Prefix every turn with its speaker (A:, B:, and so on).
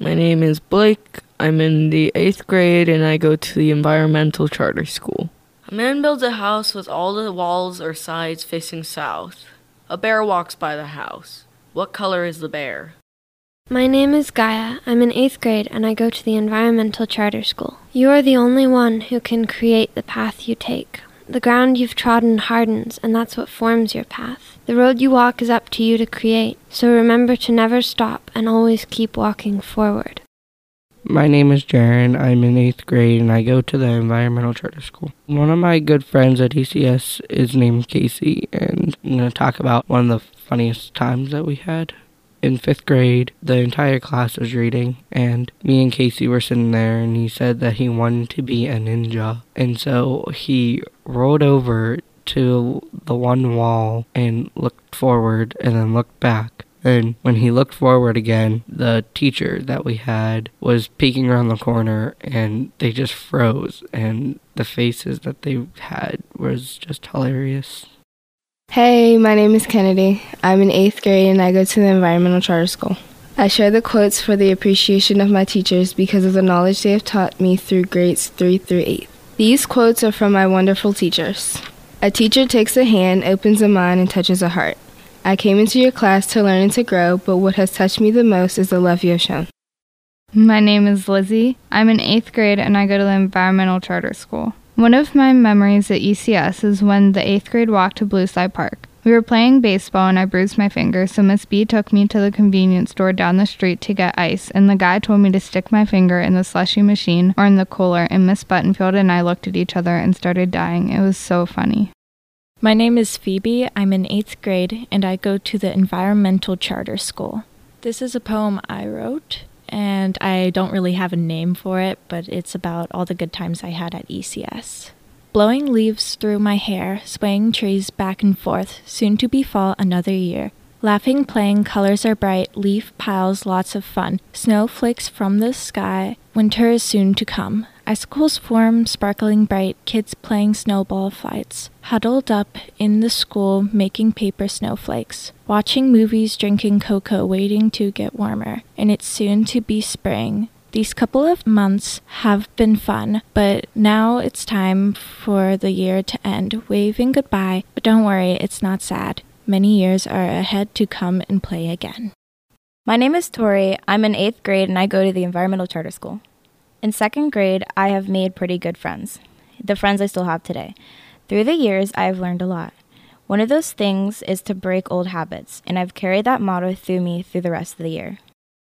A: My name is Blake. I'm in the 8th grade and I go to the environmental charter school. A man builds a house with all the walls or sides facing south. A bear walks by the house. What color is the bear?
B: My name is Gaia. I'm in 8th grade and I go to the environmental charter school. You are the only one who can create the path you take. The ground you've trodden hardens, and that's what forms your path. The road you walk is up to you to create, so remember to never stop and always keep walking forward.
C: My name is Jaron. I'm in 8th grade and I go to the environmental charter school. One of my good friends at ECS is named Casey, and I'm going to talk about one of the funniest times that we had. In 5th grade, the entire class was reading, and me and Casey were sitting there, and he said that he wanted to be a ninja. And so he rolled over to the one wall and looked forward and then looked back. And when he looked forward again, the teacher that we had was peeking around the corner, and they just froze, and the faces that they had was just hilarious.
D: Hey, my name is Kennedy. I'm in 8th grade and I go to the environmental charter school. I share the quotes for the appreciation of my teachers because of the knowledge they have taught me through grades 3 through 8. These quotes are from my wonderful teachers. A teacher takes a hand, opens a mind, and touches a heart. I came into your class to learn and to grow, but what has touched me the most is the love you have shown.
E: My name is Lizzie. I'm in 8th grade and I go to the environmental charter school. One of my memories at ECS is when the 8th grade walk to Blue Slide Park. We were playing baseball and I bruised my finger, so Miss B took me to the convenience store down the street to get ice, and the guy told me to stick my finger in the slushy machine or in the cooler, and Miss Buttonfield and I looked at each other and started dying. It was so funny.
F: My name is Phoebe. I'm in 8th grade and I go to the environmental charter school. This is a poem I wrote, and I don't really have a name for it, but it's about all the good times I had at ECS. Blowing leaves through my hair, swaying trees back and forth, soon to be fall another year. Laughing, playing, colors are bright, leaf piles, lots of fun. Snowflakes from the sky, winter is soon to come. Icicles form, sparkling bright, kids playing snowball fights. Huddled up in the school, making paper snowflakes. Watching movies, drinking cocoa, waiting to get warmer. And it's soon to be spring. These couple of months have been fun, but now it's time for the year to end. Waving goodbye, but don't worry, it's not sad. Many years are ahead to come and play again.
G: My name is Tori. I'm in 8th grade and I go to the environmental charter school. In 2nd grade, I have made pretty good friends. The friends I still have today. Through the years, I have learned a lot. One of those things is to break old habits, and I've carried that motto through me through the rest of the year.